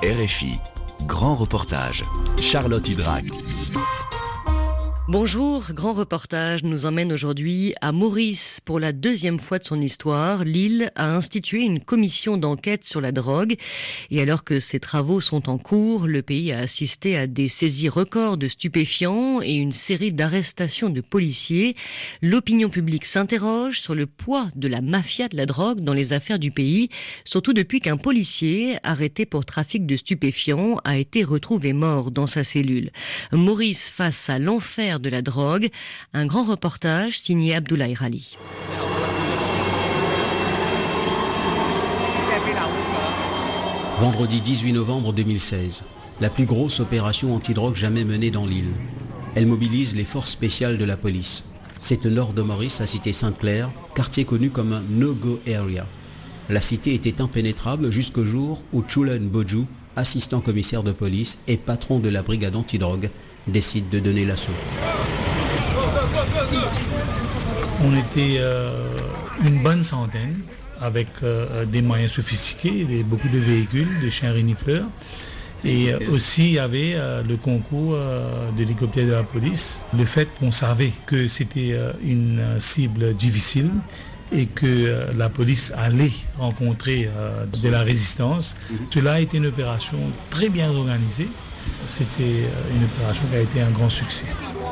RFI, grand reportage, Charlotte Hydrac. Bonjour, grand reportage nous emmène aujourd'hui à Maurice. Pour la deuxième fois de son histoire, l'île a institué une commission d'enquête sur la drogue. Et alors que ces travaux sont en cours, le pays a assisté à des saisies records de stupéfiants et une série d'arrestations de policiers. L'opinion publique s'interroge sur le poids de la mafia de la drogue dans les affaires du pays, surtout depuis qu'un policier arrêté pour trafic de stupéfiants a été retrouvé mort dans sa cellule. Maurice face à l'enfer de la drogue, un grand reportage signé Abdoulaye Rali. Vendredi 18 novembre 2016, la plus grosse opération antidrogue jamais menée dans l'île. Elle mobilise les forces spéciales de la police. C'est au nord de Maurice, à Cité Sainte-Claire, quartier connu comme un no-go area. La cité était impénétrable jusqu'au jour où Chulen Boju, assistant commissaire de police et patron de la brigade antidrogue, décide de donner l'assaut. On était une bonne centaine avec des moyens sophistiqués, beaucoup de véhicules, des chiens renifleurs. Et aussi il y avait le concours d'hélicoptères de la police. Le fait qu'on savait que c'était une cible difficile et que la police allait rencontrer de la résistance, cela a été une opération très bien organisée. C'était une opération qui a été un grand succès.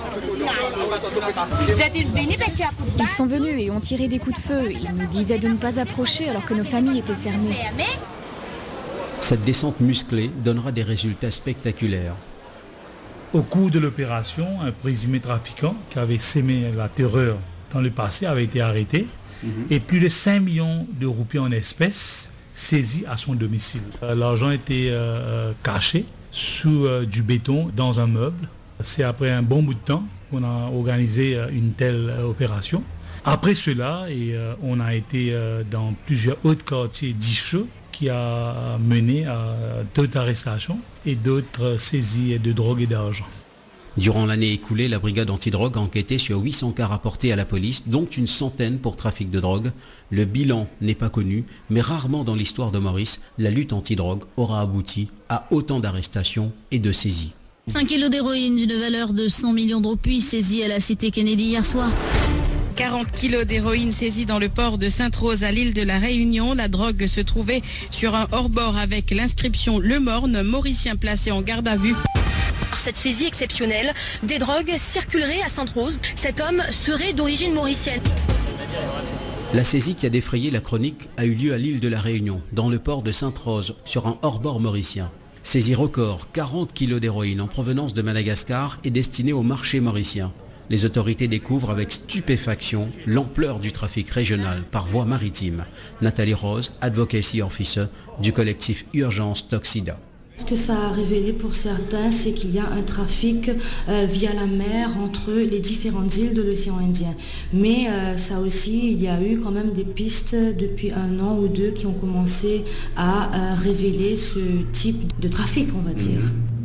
Ils sont venus et ont tiré des coups de feu. Ils nous disaient de ne pas approcher alors que nos familles étaient cernées. Cette descente musclée donnera des résultats spectaculaires. Au cours de l'opération, un présumé trafiquant qui avait sémé la terreur dans le passé avait été arrêté et plus de 5 millions de roupies en espèces saisis à son domicile. L'argent était caché sous du béton dans un meuble. C'est après un bon bout de temps qu'on a organisé une telle opération. Après cela, on a été dans plusieurs autres quartiers d'Icheux qui a mené à d'autres arrestations et d'autres saisies de drogue et d'argent. Durant l'année écoulée, la brigade antidrogue a enquêté sur 800 cas rapportés à la police, dont une centaine pour trafic de drogue. Le bilan n'est pas connu, mais rarement dans l'histoire de Maurice, la lutte antidrogue aura abouti à autant d'arrestations et de saisies. 5 kilos d'héroïne d'une valeur de 100 millions de roupies saisie à la cité Kennedy hier soir. 40 kilos d'héroïne saisie dans le port de Sainte-Rose à l'île de la Réunion. La drogue se trouvait sur un hors-bord avec l'inscription Le Morne, Mauricien placé en garde à vue. Par cette saisie exceptionnelle, des drogues circuleraient à Sainte-Rose. Cet homme serait d'origine mauricienne. La saisie qui a défrayé la chronique a eu lieu à l'île de la Réunion, dans le port de Sainte-Rose, sur un hors-bord mauricien. Saisie record, 40 kilos d'héroïne en provenance de Madagascar et destinée au marché mauricien. Les autorités découvrent avec stupéfaction l'ampleur du trafic régional par voie maritime. Nathalie Rose, Advocacy Officer du collectif Urgence Toxida. Ce que ça a révélé pour certains, c'est qu'il y a un trafic via la mer entre les différentes îles de l'océan Indien. Mais ça aussi, il y a eu quand même des pistes depuis 1 an ou 2 qui ont commencé à révéler ce type de trafic, on va dire.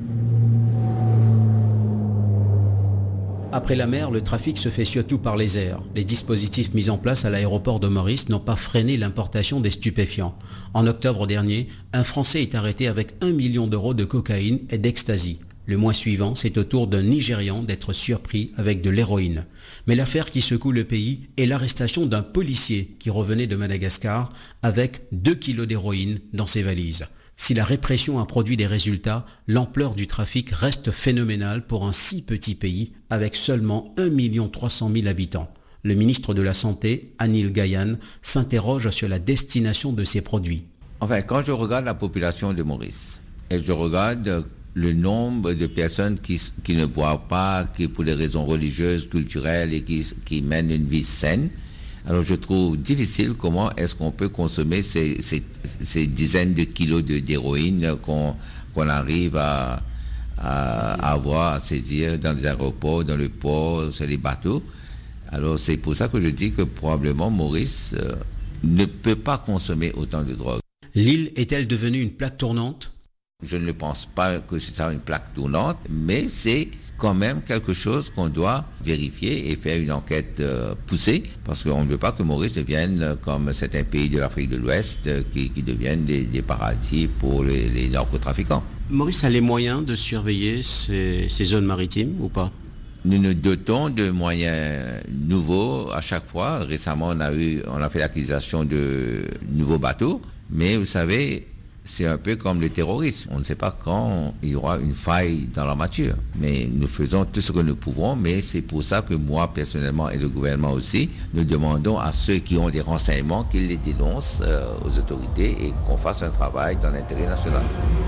Après la mer, le trafic se fait surtout par les airs. Les dispositifs mis en place à l'aéroport de Maurice n'ont pas freiné l'importation des stupéfiants. En octobre dernier, un Français est arrêté avec 1 million d'euros de cocaïne et d'ecstasy. Le mois suivant, c'est au tour d'un Nigérian d'être surpris avec de l'héroïne. Mais l'affaire qui secoue le pays est l'arrestation d'un policier qui revenait de Madagascar avec 2 kilos d'héroïne dans ses valises. Si la répression a produit des résultats, l'ampleur du trafic reste phénoménale pour un si petit pays avec seulement 1 300 000 habitants. Le ministre de la Santé, Anil Gayane, s'interroge sur la destination de ces produits. Enfin, quand je regarde la population de Maurice et je regarde le nombre de personnes qui ne boivent pas, qui pour des raisons religieuses, culturelles et qui mènent une vie saine, alors je trouve difficile comment est-ce qu'on peut consommer ces dizaines de kilos d'héroïne qu'on arrive à avoir, à saisir dans les aéroports, dans le port, sur les bateaux. Alors c'est pour ça que je dis que probablement Maurice ne peut pas consommer autant de drogue. L'île est-elle devenue une plaque tournante ? Je ne pense pas que c'est ça une plaque tournante, mais c'est quand même quelque chose qu'on doit vérifier et faire une enquête poussée, parce qu'on ne veut pas que Maurice devienne comme certains pays de l'Afrique de l'Ouest qui deviennent des paradis pour les narcotrafiquants. Maurice a les moyens de surveiller ces zones maritimes ou pas? Nous nous dotons de moyens nouveaux à chaque fois. Récemment, on a fait l'acquisition de nouveaux bateaux, mais vous savez, c'est un peu comme le terrorisme. On ne sait pas quand il y aura une faille dans l'armature. Mais nous faisons tout ce que nous pouvons, mais c'est pour ça que moi, personnellement, et le gouvernement aussi, nous demandons à ceux qui ont des renseignements qu'ils les dénoncent aux autorités et qu'on fasse un travail dans l'intérêt national.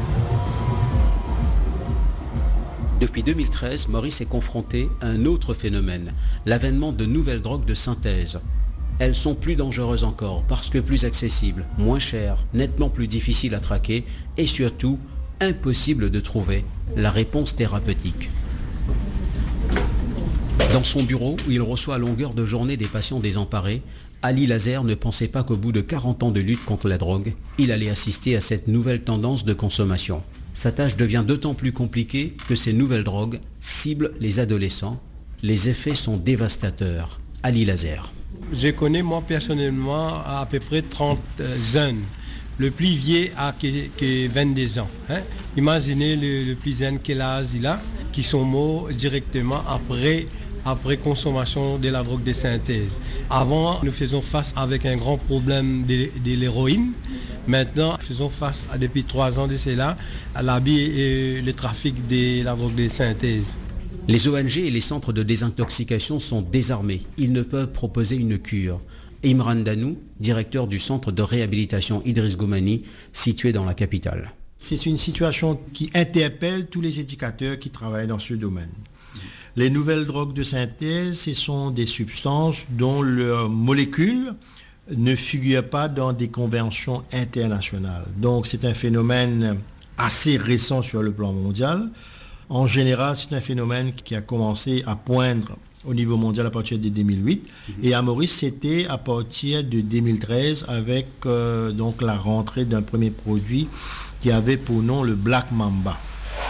Depuis 2013, Maurice est confronté à un autre phénomène, l'avènement de nouvelles drogues de synthèse. Elles sont plus dangereuses encore parce que plus accessibles, moins chères, nettement plus difficiles à traquer et surtout impossible de trouver la réponse thérapeutique. Dans son bureau, où il reçoit à longueur de journée des patients désemparés, Ali Lazer ne pensait pas qu'au bout de 40 ans de lutte contre la drogue, il allait assister à cette nouvelle tendance de consommation. Sa tâche devient d'autant plus compliquée que ces nouvelles drogues ciblent les adolescents. Les effets sont dévastateurs. Ali Lazer. Je connais moi personnellement à peu près 30 jeunes. Le plus vieux a que 22 ans. Imaginez le plus jeune quel âge il a, qui sont morts directement après consommation de la drogue de synthèse. Avant, nous faisions face avec un grand problème de l'héroïne. Maintenant, nous faisons face, depuis 3 ans de cela, à l'abus et le trafic de la drogue de synthèse. Les ONG et les centres de désintoxication sont désarmés. Ils ne peuvent proposer une cure. Imran Danou, directeur du centre de réhabilitation Idriss Goumani, situé dans la capitale. C'est une situation qui interpelle tous les éducateurs qui travaillent dans ce domaine. Les nouvelles drogues de synthèse, ce sont des substances dont leurs molécules ne figurent pas dans des conventions internationales. Donc c'est un phénomène assez récent sur le plan mondial. En général, c'est un phénomène qui a commencé à poindre au niveau mondial à partir de 2008. Et à Maurice, c'était à partir de 2013 avec donc la rentrée d'un premier produit qui avait pour nom le Black Mamba.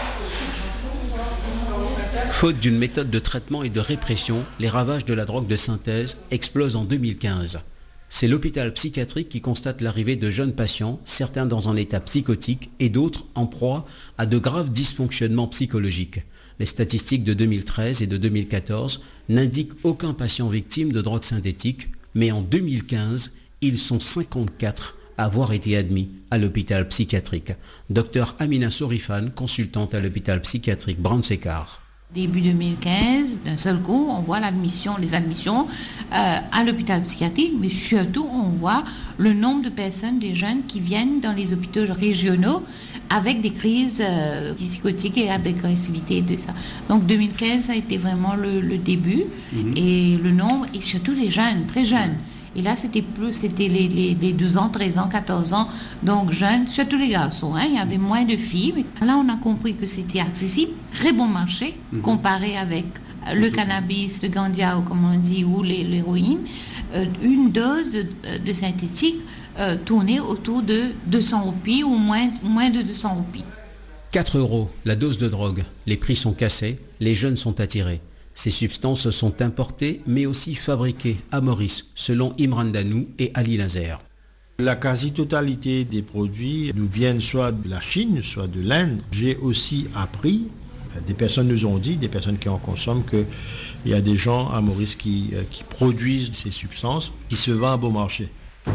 Faute d'une méthode de traitement et de répression, les ravages de la drogue de synthèse explosent en 2015. C'est l'hôpital psychiatrique qui constate l'arrivée de jeunes patients, certains dans un état psychotique et d'autres en proie à de graves dysfonctionnements psychologiques. Les statistiques de 2013 et de 2014 n'indiquent aucun patient victime de drogue synthétique, mais en 2015, ils sont 54 à avoir été admis à l'hôpital psychiatrique. Dr Amina Sorifan, consultante à l'hôpital psychiatrique Brown-Séquard. Début 2015, d'un seul coup, on voit les admissions à l'hôpital psychiatrique, mais surtout, on voit le nombre de personnes, des jeunes qui viennent dans les hôpitaux régionaux avec des crises psychotiques et d'agressivité de ça. Donc 2015, ça a été vraiment le début, et le nombre, et surtout les jeunes, très jeunes. Et là, c'était les 12 ans, 13 ans, 14 ans, donc jeunes, surtout les garçons. Il y avait moins de filles. Mais là, on a compris que c'était accessible, très bon marché, comparé avec le cannabis, le gandia, ou comme on dit, ou l'héroïne. Une dose de synthétique tournait autour de 200 roupies ou moins de 200 roupies. 4 € la dose de drogue. Les prix sont cassés, les jeunes sont attirés. Ces substances sont importées, mais aussi fabriquées à Maurice, selon Imran Danou et Ali Lazer. La quasi-totalité des produits nous viennent soit de la Chine, soit de l'Inde. J'ai aussi appris, des personnes nous ont dit, des personnes qui en consomment, qu'il y a des gens à Maurice qui produisent ces substances, qui se vendent à bon marché.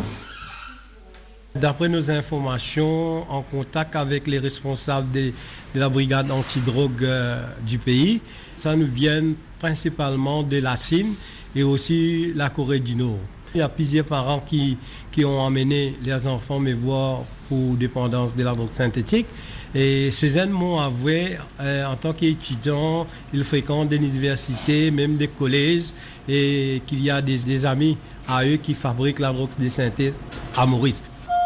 D'après nos informations, en contact avec les responsables de la brigade antidrogue du pays, ça nous vient principalement de la Chine et aussi la Corée du Nord. Il y a plusieurs parents qui ont emmené leurs enfants me voir pour dépendance de la drogue synthétique. Et ces jeunes m'ont avoué, en tant qu'étudiants, ils fréquentent des universités, même des collèges, et qu'il y a des amis à eux qui fabriquent la drogue de synthèse à Maurice.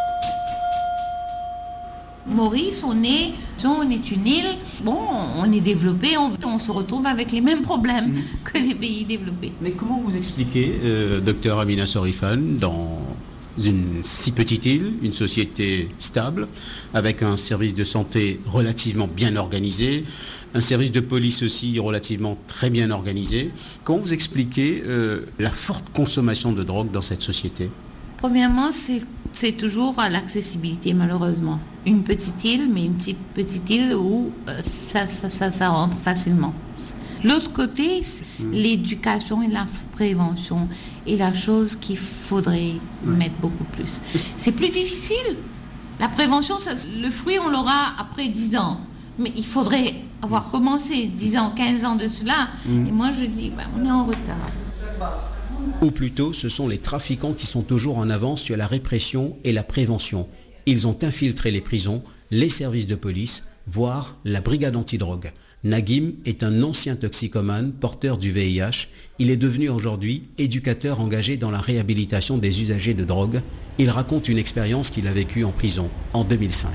Maurice, on est une île, on est développé, on se retrouve avec les mêmes problèmes que les pays développés. Mais comment vous expliquez, docteur Amina Sorifan, dans une si petite île, une société stable, avec un service de santé relativement bien organisé, un service de police aussi relativement très bien organisé. Comment vous expliquez la forte consommation de drogue dans cette société ? Premièrement, c'est toujours à l'accessibilité, malheureusement. Une petite île, mais une petite île où ça rentre facilement. L'autre côté, c'est l'éducation et la prévention est la chose qu'il faudrait mettre beaucoup plus. C'est plus difficile. La prévention, le fruit, on l'aura après 10 ans. Mais il faudrait avoir commencé 10 ans, 15 ans de cela. Et moi, je dis, on est en retard. Ou plutôt, ce sont les trafiquants qui sont toujours en avance sur la répression et la prévention. Ils ont infiltré les prisons, les services de police, voire la brigade antidrogue. Naguim est un ancien toxicomane, porteur du VIH. Il est devenu aujourd'hui éducateur engagé dans la réhabilitation des usagers de drogue. Il raconte une expérience qu'il a vécue en prison en 2005.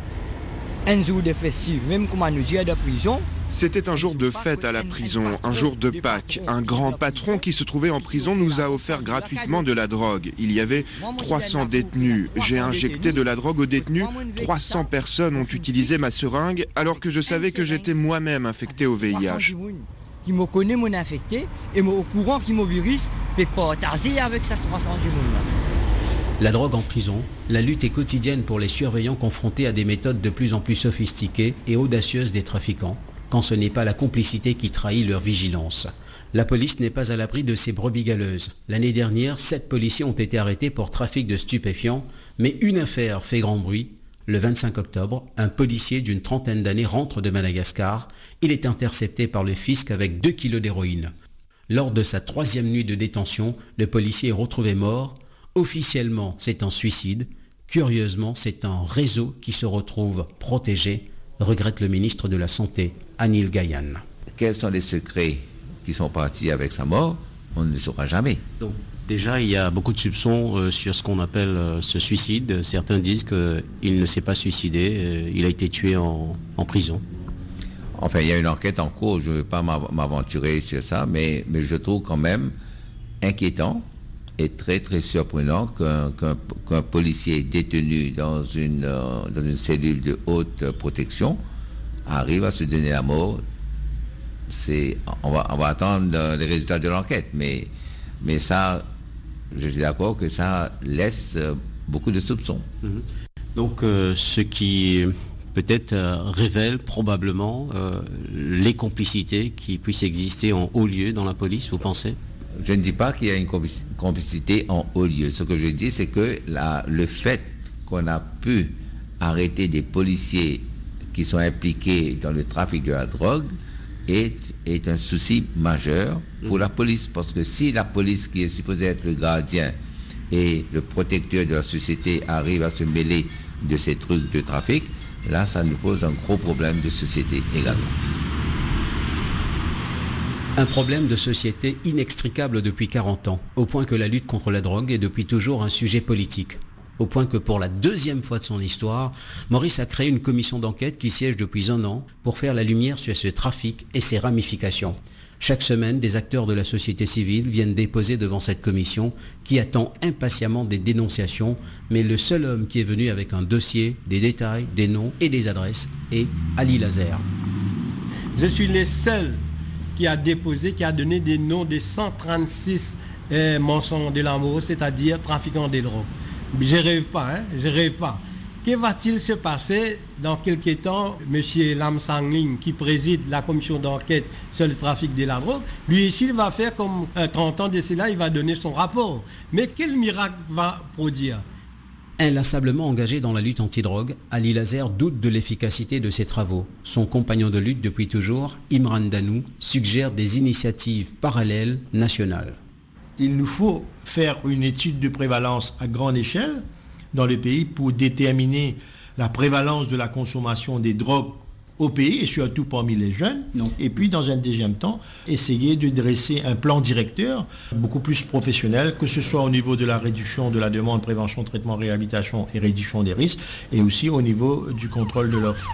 Un jour de festif, même comme on nous dit de prison. C'était un jour de fête à la prison, un jour de Pâques. Un grand patron qui se trouvait en prison nous a offert gratuitement de la drogue. Il y avait 300 détenus. J'ai injecté de la drogue aux détenus. 300 personnes ont utilisé ma seringue alors que je savais que j'étais moi-même infecté au VIH. Qui me connaît, mon infecté, et au courant qui me virus, peut partager avec cette 300 du monde. La drogue en prison, la lutte est quotidienne pour les surveillants confrontés à des méthodes de plus en plus sophistiquées et audacieuses des trafiquants, quand ce n'est pas la complicité qui trahit leur vigilance. La police n'est pas à l'abri de ces brebis galeuses. L'année dernière, 7 policiers ont été arrêtés pour trafic de stupéfiants, mais une affaire fait grand bruit. Le 25 octobre, un policier d'une trentaine d'années rentre de Madagascar. Il est intercepté par le fisc avec 2 kilos d'héroïne. Lors de sa 3e nuit de détention, le policier est retrouvé mort. Officiellement, c'est un suicide. Curieusement, c'est un réseau qui se retrouve protégé, regrette le ministre de la Santé, Anil Gayan. Quels sont les secrets qui sont partis avec sa mort? On ne le saura jamais. Donc, déjà, il y a beaucoup de soupçons sur ce qu'on appelle ce suicide. Certains disent qu'il ne s'est pas suicidé, il a été tué en prison. Enfin, il y a une enquête en cours, je ne veux pas m'aventurer sur ça, mais je trouve quand même inquiétant et très très surprenant qu'un policier détenu dans une cellule de haute protection arrive à se donner la mort. On va attendre les résultats de l'enquête, mais ça, je suis d'accord que ça laisse beaucoup de soupçons. Donc ce qui peut-être révèle probablement les complicités qui puissent exister en haut lieu dans la police, vous pensez? Je ne dis pas qu'il y a une complicité en haut lieu. Ce que je dis, c'est que le fait qu'on a pu arrêter des policiers qui sont impliqués dans le trafic de la drogue est un souci majeur pour la police. Parce que si la police, qui est supposée être le gardien et le protecteur de la société, arrive à se mêler de ces trucs de trafic, là, ça nous pose un gros problème de société également. Un problème de société inextricable depuis 40 ans, au point que la lutte contre la drogue est depuis toujours un sujet politique. Au point que pour la 2e fois de son histoire, Maurice a créé une commission d'enquête qui siège depuis 1 an pour faire la lumière sur ce trafic et ses ramifications. Chaque semaine, des acteurs de la société civile viennent déposer devant cette commission qui attend impatiemment des dénonciations, mais le seul homme qui est venu avec un dossier, des détails, des noms et des adresses est Ali Lazer. Je suis le seul qui a déposé, qui a donné des noms des 136 mensonges de l'amour, c'est-à-dire trafiquants de drogue. Je rêve pas. Que va-t-il se passer dans quelques temps? M. Lam Sang-Ling, qui préside la commission d'enquête sur le trafic de la drogue, lui ici, il va faire comme 30 ans de cela, il va donner son rapport. Mais quel miracle va produire? Inlassablement engagé dans la lutte anti-drogue, Ali Lazer doute de l'efficacité de ses travaux. Son compagnon de lutte depuis toujours, Imran Danou, suggère des initiatives parallèles nationales. Il nous faut faire une étude de prévalence à grande échelle dans le pays pour déterminer la prévalence de la consommation des drogues au pays et surtout parmi les jeunes. Et puis, dans un deuxième temps, essayer de dresser un plan directeur beaucoup plus professionnel, que ce soit au niveau de la réduction de la demande, prévention, traitement, réhabilitation et réduction des risques, et aussi au niveau du contrôle de l'offre.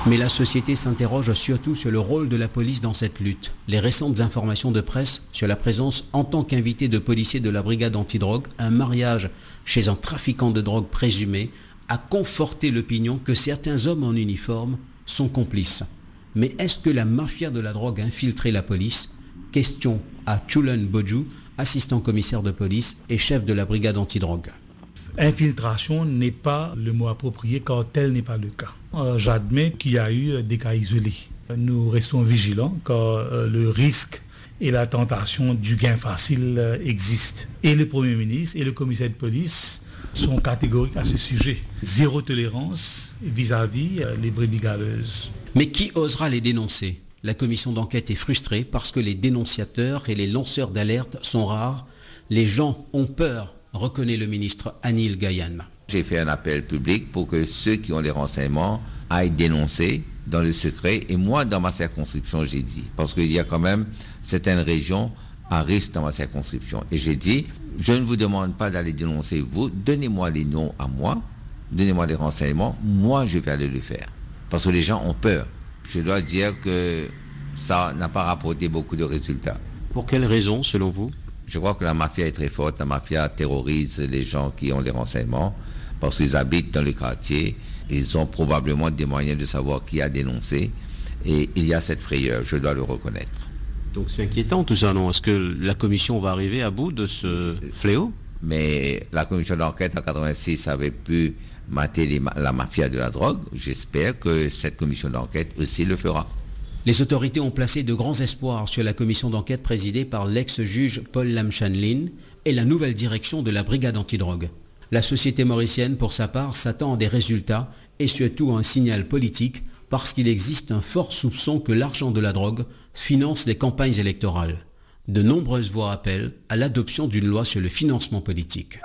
Mais la société s'interroge surtout sur le rôle de la police dans cette lutte. Les récentes informations de presse sur la présence en tant qu'invité de policiers de la brigade antidrogue, un mariage chez un trafiquant de drogue présumé, a conforté l'opinion que certains hommes en uniforme sont complices. Mais est-ce que la mafia de la drogue a infiltré la police? Question à Chulen Boju, assistant commissaire de police et chef de la brigade antidrogue. Infiltration n'est pas le mot approprié car tel n'est pas le cas. J'admets qu'il y a eu des cas isolés. Nous restons vigilants car le risque et la tentation du gain facile existent. Et le Premier ministre et le commissaire de police sont catégoriques à ce sujet. Zéro tolérance vis-à-vis les brebis galeuses. Mais qui osera les dénoncer? La commission d'enquête est frustrée parce que les dénonciateurs et les lanceurs d'alerte sont rares. Les gens ont peur, reconnaît le ministre Anil Gayan. J'ai fait un appel public pour que ceux qui ont les renseignements aillent dénoncer dans le secret. Et moi, dans ma circonscription, j'ai dit, parce qu'il y a quand même certaines régions à risque dans ma circonscription. Et j'ai dit, je ne vous demande pas d'aller dénoncer vous, donnez-moi les noms à moi, donnez-moi les renseignements, moi je vais aller le faire. Parce que les gens ont peur. Je dois dire que ça n'a pas rapporté beaucoup de résultats. Pour quelles raisons, selon vous? Je crois que la mafia est très forte. La mafia terrorise les gens qui ont les renseignements parce qu'ils habitent dans le quartier. Ils ont probablement des moyens de savoir qui a dénoncé. Et il y a cette frayeur, je dois le reconnaître. Donc c'est inquiétant tout ça, non? Est-ce que la commission va arriver à bout de ce fléau? Mais la commission d'enquête en 86 avait pu mater la mafia de la drogue. J'espère que cette commission d'enquête aussi le fera. Les autorités ont placé de grands espoirs sur la commission d'enquête présidée par l'ex-juge Paul Lam-Chanlin et la nouvelle direction de la brigade antidrogue. La société mauricienne, pour sa part, s'attend à des résultats et surtout à un signal politique parce qu'il existe un fort soupçon que l'argent de la drogue finance les campagnes électorales. De nombreuses voix appellent à l'adoption d'une loi sur le financement politique.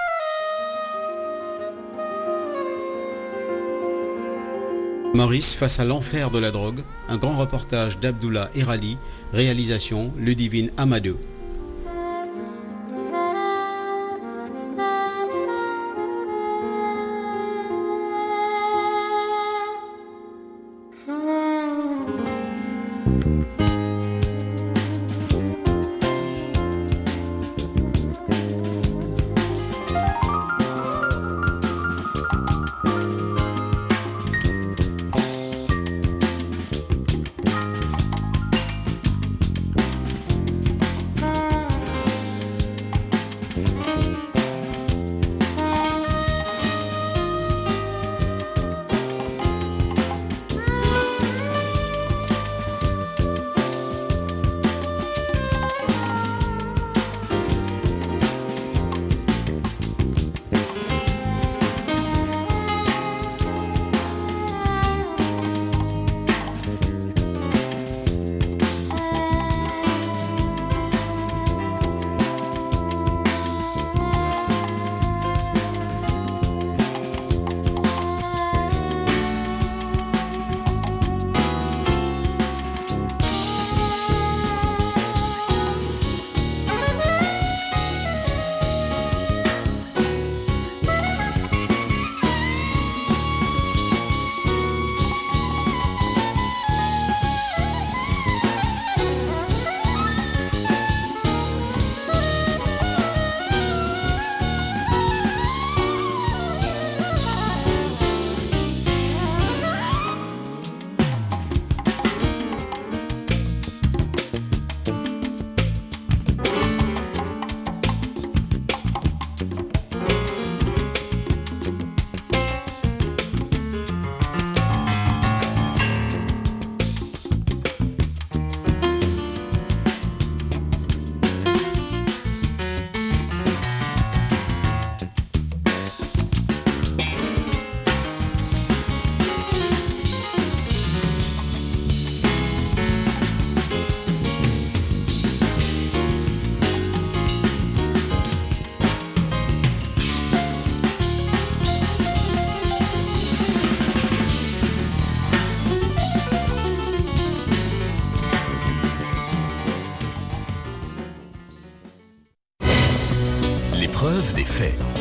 Maurice face à l'enfer de la drogue, un grand reportage d'Abdullah Erali, réalisation Ludivine Amadou. L'épreuve des faits.